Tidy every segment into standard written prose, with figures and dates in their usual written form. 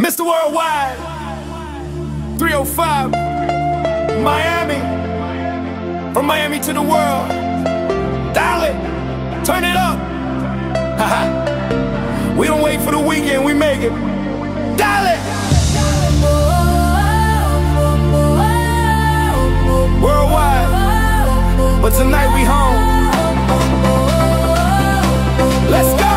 Mr. Worldwide, 305, Miami, from Miami to the world. Dial it, turn it up. We don't wait for the weekend, we make it. Dial it. Worldwide, but tonight we home. Let's go.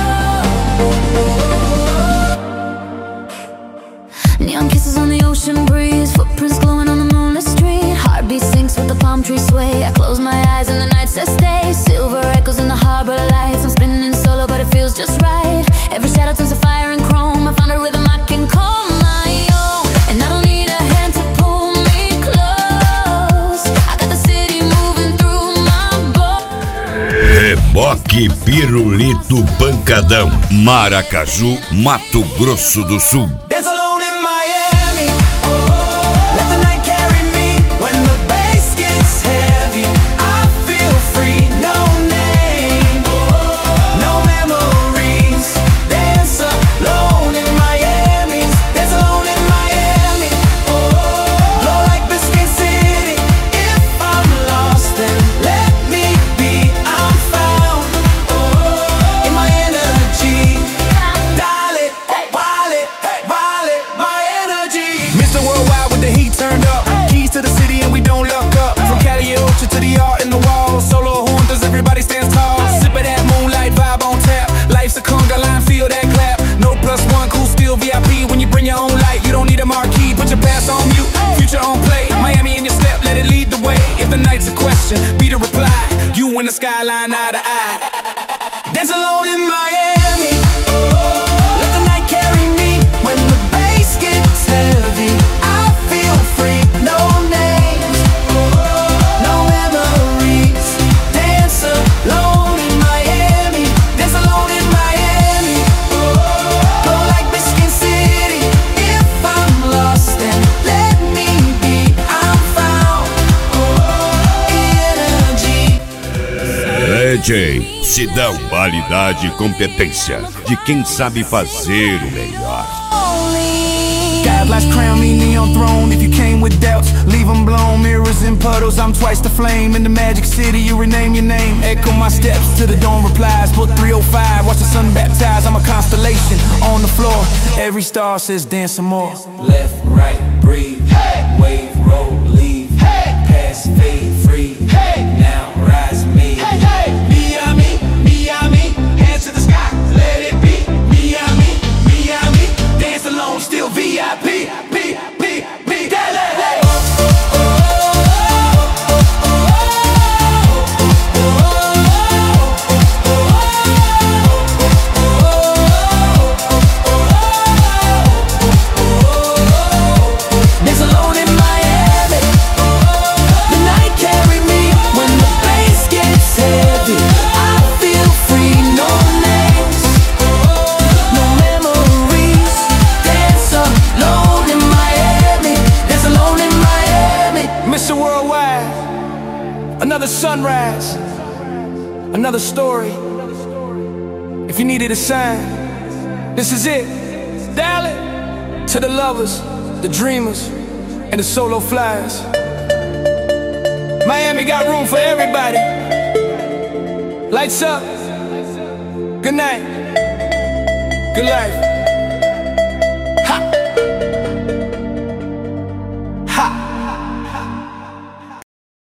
Neon kisses on the ocean breeze, footprints glowing on the moonlit street. Heartbeat sinks with the palm tree sway. I close my eyes and the night says stay. Silver echoes in the harbor lights. I'm spinning solo but it feels just right. Every shadow turns to fire and chrome. I found a rhythm I can call my own, and I don't need a hand to pull me close. I got the city moving through my bones. Reboque Pirulito Pancadão, Maracaju, Mato Grosso do Sul. Dance alone in Miami. Let the night carry me. When the bass gets heavy, I feel free. No name, no memories. Dance alone in Miami. Dance alone in Miami. Blow like Biscayne City. If I'm lost, then let me be. I'm found in my energy. Dial it, wild it, my energy. Mr. Worldwide with the heat turned up. Keys to the city and we don't look up. From Cali Ocean to the art in the wall. Solo horn does everybody stands tall. Sip of that moonlight vibe on tap. Life's a conga line, feel that clap. No +1, cool still VIP. When you bring your own light, you don't need a marquee. Put your past on mute, future on play. Miami in your step, let it lead the way. If the night's a question, be the reply. You in the skyline, eye to eye. Dance alone in Miami. Let the night carry me. When the bass gets heavy, I feel free. No names, no memories. Dance alone in Miami. Dance alone in Miami. Go like Biscayne City. If I'm lost, then let me be. I'm found. Energy. DJ Sidão, qualidade e competência de quem sabe fazer o melhor. Godlike crown me neon throne. If you came with doubts, leave them blown. Mirrors and puddles, I'm twice the flame. In the magic city, you rename your name. Echo my steps to the dawn replies. Put 305, watch the sun baptize. I'm a constellation on the floor. Every star says dance some more. Left, right, breathe. Hey. Wave, roll, leave. Hey. Pass, fade, free. Hey. Now rise me. Hey, hey. Miami, Miami. Hands to the sky, let it be. Miami, Miami. Dance alone, still VIP. Another sunrise, another story. If you needed a sign, this is it. Dial it to the lovers, the dreamers, and the solo flyers. Miami got room for everybody. Lights up. Good night. Good life.